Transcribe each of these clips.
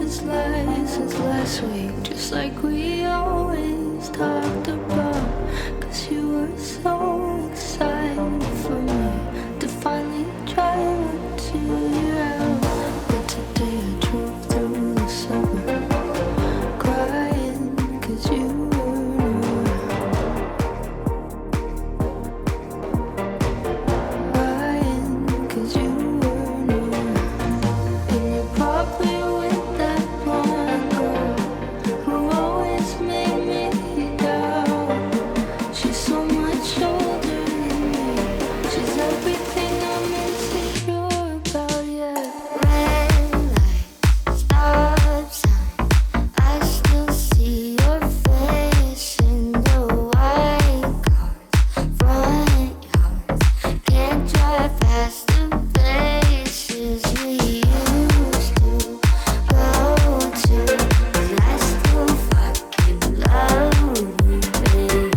this light since last week, just like we always talked about. Cause you were so excited for me to finally drive up to your house. But today I drove through the suburbs, crying cause you weren't around. Crying cause you weren't around. And you're probably with that blonde girl who always made me doubt. She's so much older than me. She's everything I'm insecure about, yeah. Red light, stop sign. I still see your face in the white cars, front yards. Can't drive past the places we used to go to. 'Cause I still fucking love you, baby.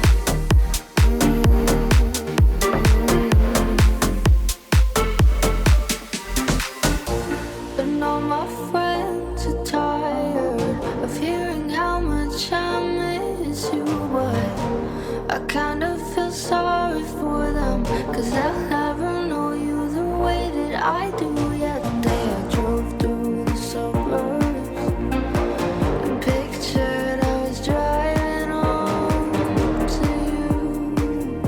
And all my friends are tired of hearing how much I miss you, but I kind of feel sorry for them, cause they'll never know you the way that I do. Yeah, today I drove through the suburbs and pictured I was driving home to you.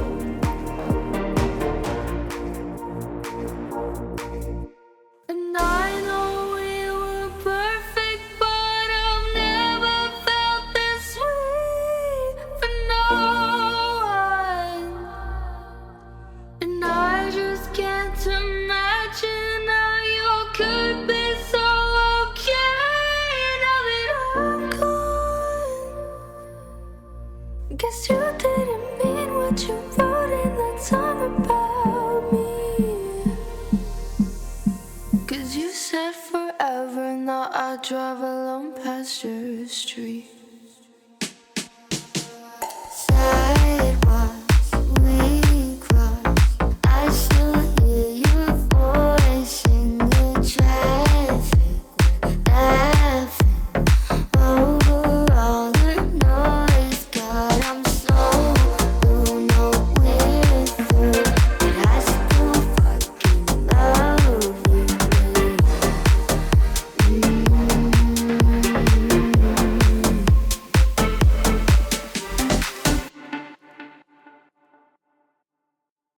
And I know we were perfect, but I've never felt this way for no one. And I just can't imagine how you could be so okay now that I'm gone. Guess you didn't mean what you wrote in that song about me. Cause you said forever, now I drive alone past your street.